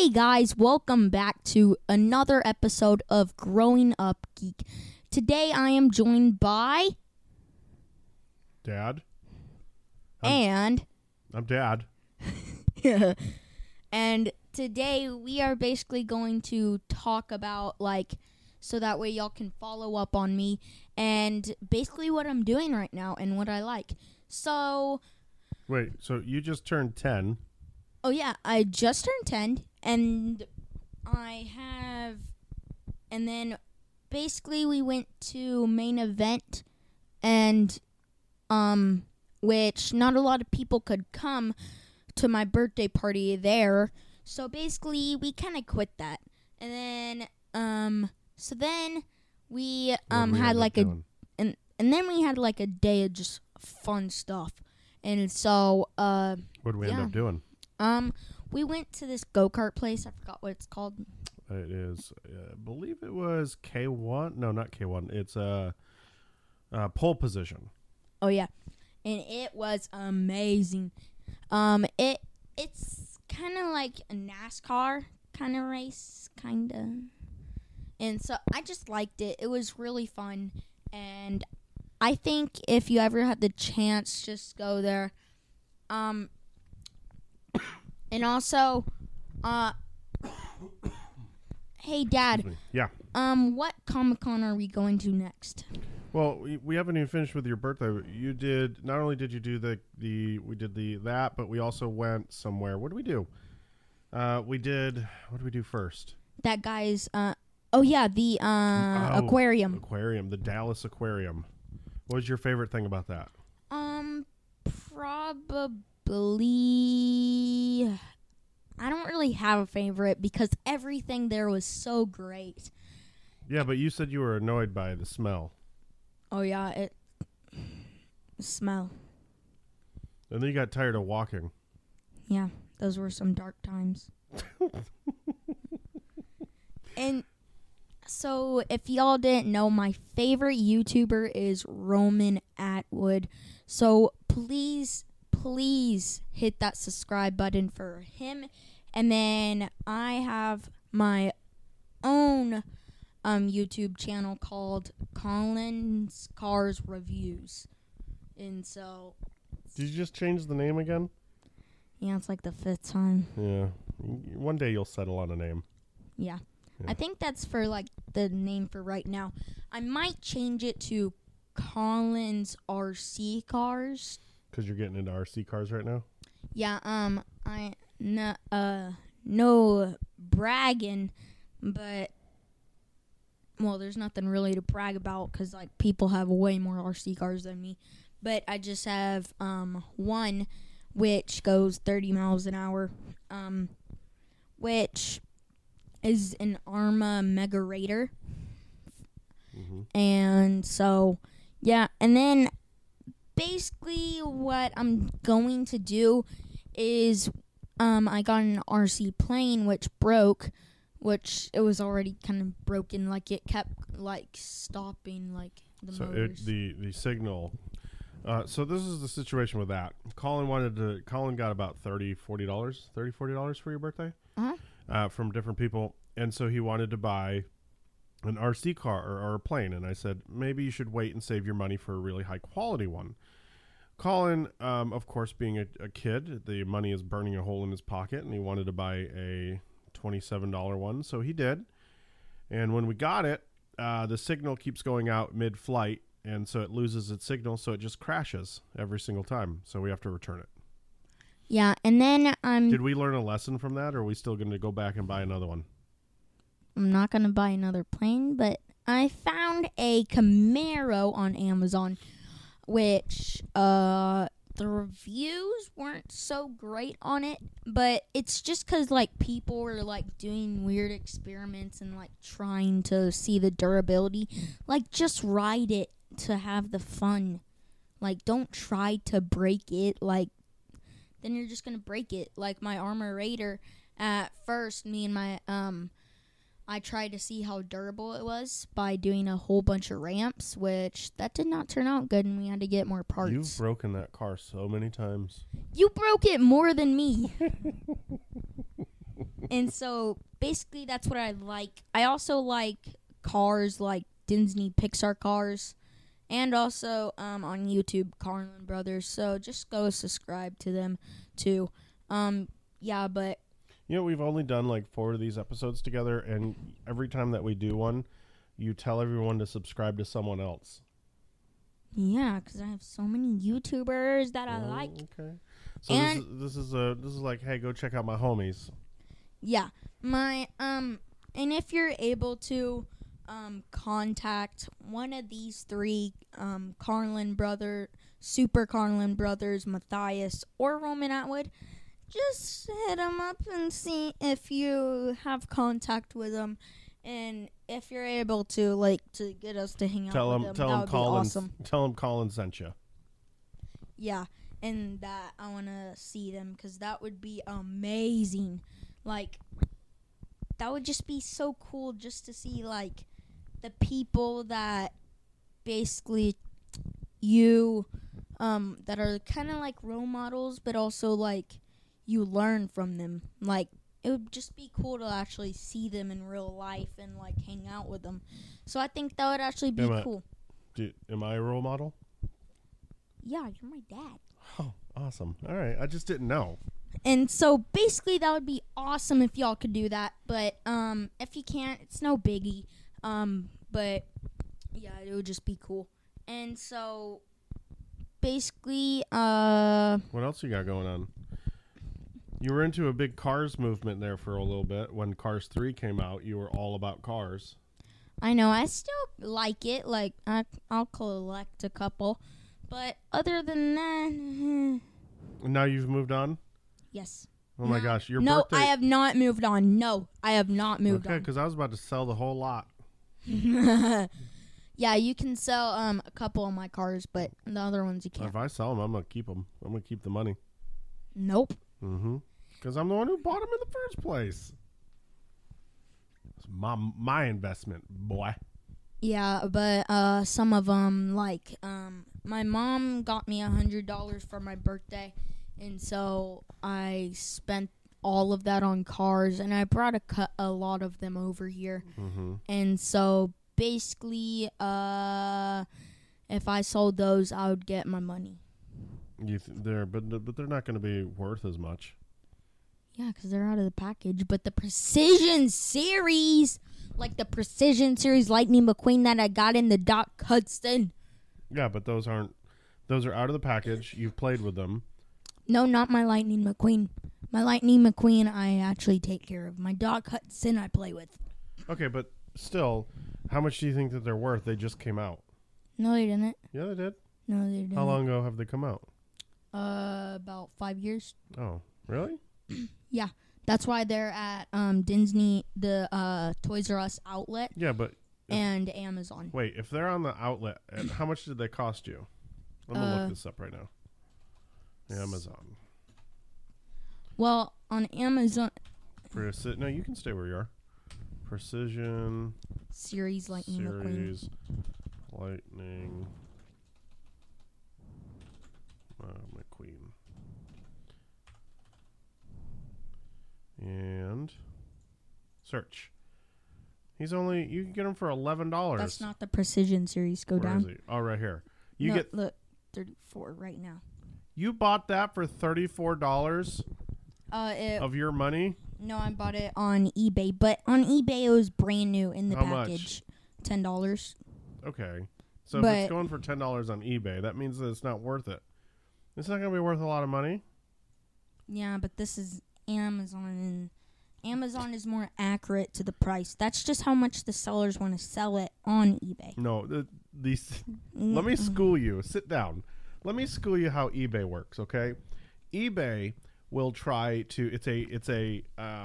Hey guys, welcome back to another episode of Growing Up Geek. Today I am joined by Dad. I'm Dad. and today we are basically going to talk about so that way y'all can follow up on me and basically what I'm doing right now and what I like. So Wait, so you just turned 10. oh yeah, I just turned 10 and then basically we went to main event and which not a lot of people could come to my birthday party there. So basically we kind of quit that. And then so then we had like and then we had like a day of just fun stuff. And so What did we end up doing? we went to this go-kart place. I forgot what it's called. It is, I believe it was K1. No, not K1. It's pole position. Oh yeah, and it was amazing. It's kind of like a NASCAR kind of race, kind of. And so I just liked it. It was really fun, and I think if you ever had the chance, just go there. And also, hey Dad. Yeah. What Comic-Con are we going to next? Well, we haven't even finished with your birthday. You did, not only did you do we did that, but we also went somewhere. What did we do? What did we do first? That guy's, the aquarium. Aquarium, the Dallas Aquarium. What was your favorite thing about that? Probably, I don't really have a favorite because everything there was so great. Yeah, but you said you were annoyed by the smell. Oh yeah, the smell. And then you got tired of walking. Yeah, those were some dark times. And so if y'all didn't know, my favorite YouTuber is Roman Atwood. So please hit that subscribe button for him. And then I have my own YouTube channel called Colin's Cars Reviews. And so Did you just change the name again? yeah, it's like the 5th time. Yeah. One day you'll settle on a name. Yeah. I think that's for like the name for right now. I might change it to Colin's RC Cars. Because you're getting into RC cars right now? Yeah, no bragging, but well, there's nothing really to brag about because like people have way more RC cars than me. But I just have one which goes 30 miles an hour, which is an Arrma Mega Raider. Mm-hmm. And so, yeah, and then basically what I'm going to do is I got an RC plane which broke, which it was already kind of broken, like it kept like stopping like the motors. The signal. So this is the situation with that. Colin got about $40 for your birthday from different people, and so he wanted to buy an RC car or a plane, and I said maybe you should wait and save your money for a really high quality one. Colin, of course, being a kid, the money is burning a hole in his pocket, and he wanted to buy a $27 one, so he did. And when we got it, the signal keeps going out mid-flight, and so it loses its signal, so it just crashes every single time, so we have to return it. Yeah, and then Did we learn a lesson from that, or are we still going to go back and buy another one? I'm not going to buy another plane, but I found a Camaro on Amazon, which the reviews weren't so great on it, but it's just because like people were like doing weird experiments and like trying to see the durability. Like just ride it to have the fun. Like don't try to break it, like then you're just gonna break it. Like my Arrma Raider, at first me and my I tried to see how durable it was by doing a whole bunch of ramps, which that did not turn out good, and we had to get more parts. You've broken that car so many times. You broke it more than me. And so basically that's what I like. I also like cars, like Disney Pixar cars, and also on YouTube, Carlin Brothers. So just go subscribe to them too. Yeah, but We've only done like 4 of these episodes together, and every time that we do one, you tell everyone to subscribe to someone else. yeah, because I have so many YouTubers that I like. Okay. So this is like, hey, go check out my homies. Yeah, and if you're able to contact one of these 3, Super Carlin Brothers, Matthias, or Roman Atwood, just hit them up and see if you have contact with them, and if you're able to, like, to get us to hang out with them, that would be awesome. Tell them Colin sent you. Yeah, and that I want to see them, because that would be amazing. Like, that would just be so cool just to see, like, the people that basically you, that are kind of like role models, but also, like, you learn from them. Like, it would just be cool to actually see them in real life and, like, hang out with them. So I think that would actually be cool. Am I a role model? Yeah, you're my dad. Oh, awesome. All right. I just didn't know. And so basically that would be awesome if y'all could do that. But if you can't, it's no biggie. But yeah, it would just be cool. And so basically what else you got going on? You were into a big Cars movement there for a little bit. When Cars 3 came out, you were all about cars. I know. I still like it. Like, I'll collect a couple. But other than that... Now you've moved on? Yes. Oh, my gosh. Your No, birthday... I have not moved on. No, I have not moved on. Okay, because I was about to sell the whole lot. Yeah, you can sell a couple of my cars, but the other ones you can't. If I sell them, I'm going to keep them. I'm going to keep the money. Nope. Mm-hmm. Because I'm the one who bought them in the first place. It's my investment, boy. Yeah, but some of them, like, my mom got me $100 for my birthday, and so I spent all of that on cars, and I brought a lot of them over here. Mm-hmm. And so basically, if I sold those, I would get my money. But they're not going to be worth as much. Yeah, because they're out of the package. But the Precision Series, like the Precision Series Lightning McQueen that I got in the Doc Hudson. Yeah, but those are out of the package. You've played with them. No, not my Lightning McQueen. My Lightning McQueen I actually take care of. My Doc Hudson I play with. Okay, but still, how much do you think that they're worth? They just came out. No, they didn't. Yeah, they did. No, they didn't. How long ago have they come out? About 5 years. Oh, really? Yeah, that's why they're at Disney, the Toys R Us outlet. Yeah, but and Amazon. Wait, if they're on the outlet, how much did they cost you? I'm gonna look this up right now. Amazon. Well, on Amazon. No, you can stay where you are. Precision Series Lightning McQueen. Lightning McQueen. And search. You can get him for $11. That's not the Precision Series. Go down. Where is he? Oh, right here. Look, 34 right now. You bought that for $34 of your money? No, I bought it on eBay, but on eBay it was brand new in the package. Much? $10. Okay. So if it's going for $10 on eBay, that means that it's not worth it. It's not going to be worth a lot of money. Yeah, but this is Amazon, and Amazon is more accurate to the price. That's just how much the sellers want to sell it on eBay. No, let me school you. Sit down. Let me school you how eBay works, okay? eBay will try to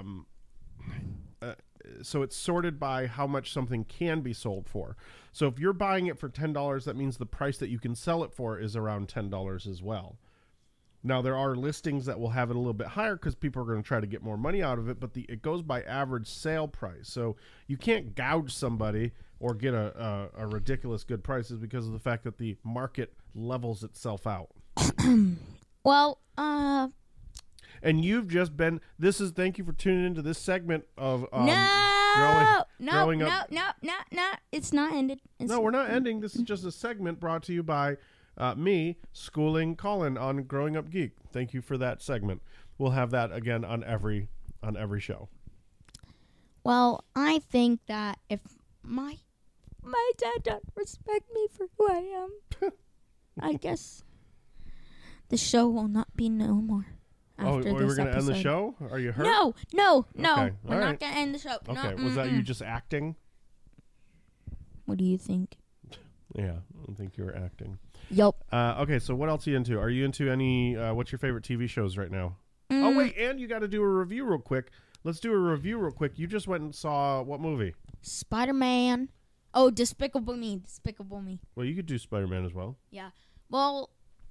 so it's sorted by how much something can be sold for. So if you're buying it for $10, that means the price that you can sell it for is around $10 as well. Now, there are listings that will have it a little bit higher because people are going to try to get more money out of it, but it goes by average sale price. So you can't gouge somebody or get a ridiculous good prices because of the fact that the market levels itself out. Well, And you've just been. Thank you for tuning into this segment of no, growing up. No. It's not ended. We're not ending. This is just a segment brought to you by me schooling Colin on Growing Up Geek. Thank you for that segment. We'll have that again on every show. Well, I think that if my dad doesn't respect me for who I am, I guess the show will not be no more. After we're going to end the show? Are you hurt? No. Okay. We're not going to end the show. Okay. No, was that you just acting? What do you think? Yeah, I think you were acting. Yup. Okay, so what else are you into? Are you into any, what's your favorite TV shows right now? Oh, wait, and you got to do a review real quick. Let's do a review real quick. You just went and saw what movie? Spider-Man. Oh, Despicable Me. Well, you could do Spider-Man as well. Yeah. Well,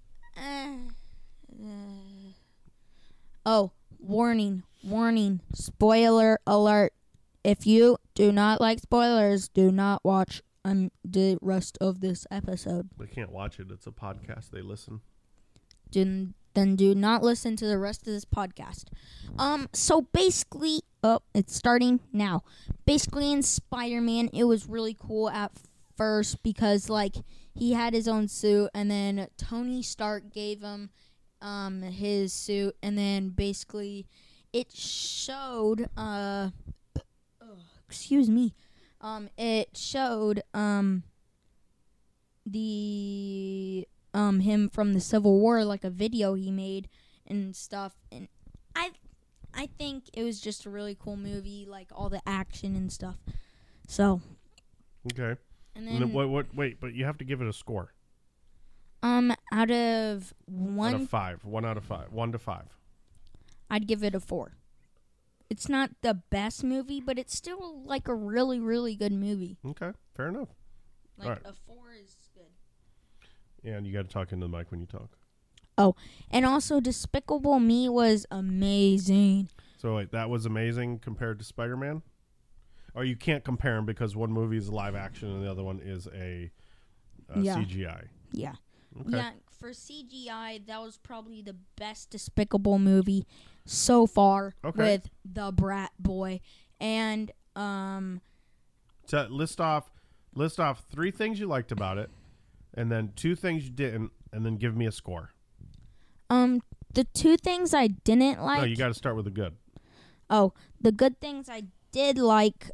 oh, warning. Spoiler alert. If you do not like spoilers, do not watch the rest of this episode. They can't watch it. It's a podcast. They listen. Then do not listen to the rest of this podcast. So basically, it's starting now. Basically, in Spider-Man, it was really cool at first because, like, he had his own suit, and then Tony Stark gave him his suit, and then basically it showed excuse me. It showed the him from the Civil War, like a video he made and stuff, and I think it was just a really cool movie, like all the action and stuff. So okay. And then what wait, but you have to give it a score. Out of 1 out of 5. 1 out of 5. 1 to 5. I'd give it a 4. It's not the best movie, but it's still like a really, really good movie. Okay, fair enough. Like right. A 4 is good. Yeah, and you got to talk into the mic when you talk. Oh, and also Despicable Me was amazing. So wait, that was amazing compared to Spider-Man? Or you can't compare them because one movie is live action and the other one is a CGI. Yeah. Okay. Yeah, for CGI, that was probably the best Despicable movie so far with the Brat Boy. And so list off 3 things you liked about it, and then 2 things you didn't, and then give me a score. The 2 things I didn't like. No, you got to start with the good. Oh, the good things I did like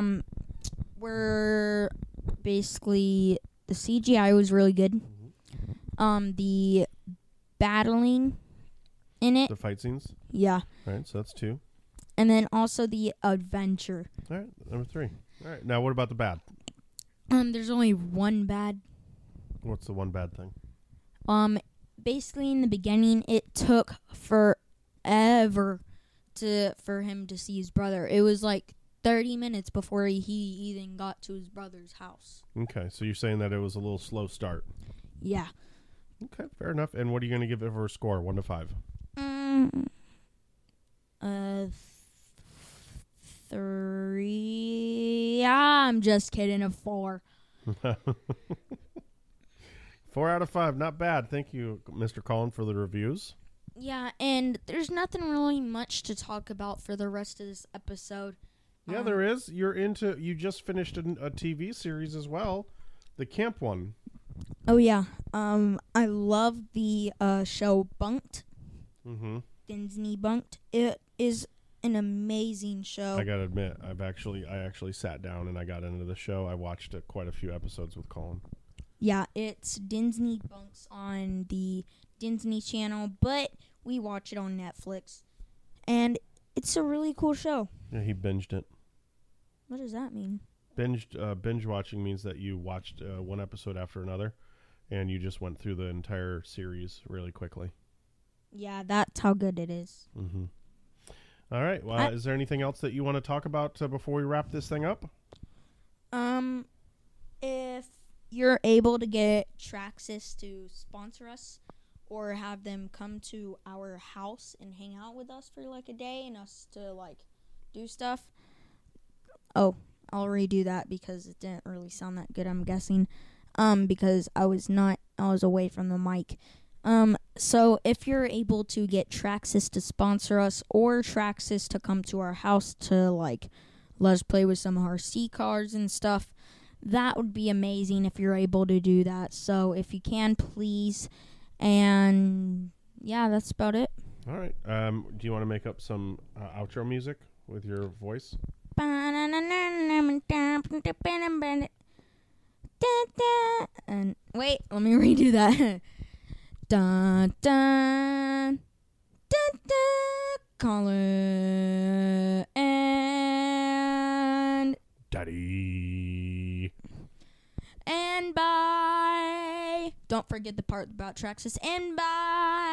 were basically the CGI was really good. The battling in it. The fight scenes? Yeah. All right, so that's 2. And then also the adventure. All right, number 3. All right, now what about the bad? There's only one bad. What's the one bad thing? Basically in the beginning, it took forever for him to see his brother. It was like 30 minutes before he even got to his brother's house. Okay, so you're saying that it was a little slow start. Yeah. Okay, fair enough. And what are you going to give it for a score, 1 to 5? 3. I'm just kidding. A 4. 4 out of 5, not bad. Thank you, Mr. Colin, for the reviews. Yeah, and there's nothing really much to talk about for the rest of this episode. Yeah, there is. You just finished a TV series as well, the camp one. Oh yeah. I love the show Bunked. Mm-hmm. Disney Bunked. It is an amazing show. I gotta admit, I actually sat down and I got into the show. I watched quite a few episodes with Colin. Yeah, it's Disney Bunks on the Disney Channel, but we watch it on Netflix, and it's a really cool show. Yeah, he binged it. What does that mean? Binge watching means that you watched one episode after another, and you just went through the entire series really quickly. Yeah, that's how good it is. Mm-hmm. All right. Well, is there anything else that you want to talk about before we wrap this thing up? If you're able to get Traxxas to sponsor us or have them come to our house and hang out with us for like a day and us to like do stuff. Oh, I'll redo that because it didn't really sound that good, I'm guessing. Because I was away from the mic. So if you're able to get Traxxas to sponsor us or Traxxas to come to our house to like let us play with some RC cars and stuff, that would be amazing if you're able to do that. So if you can, please. And yeah, that's about it. All right. Do you want to make up some outro music with your voice? And wait, let me redo that. Dun dun dun dun. Colin and Daddy. And bye. Don't forget the part about Traxxas. And bye.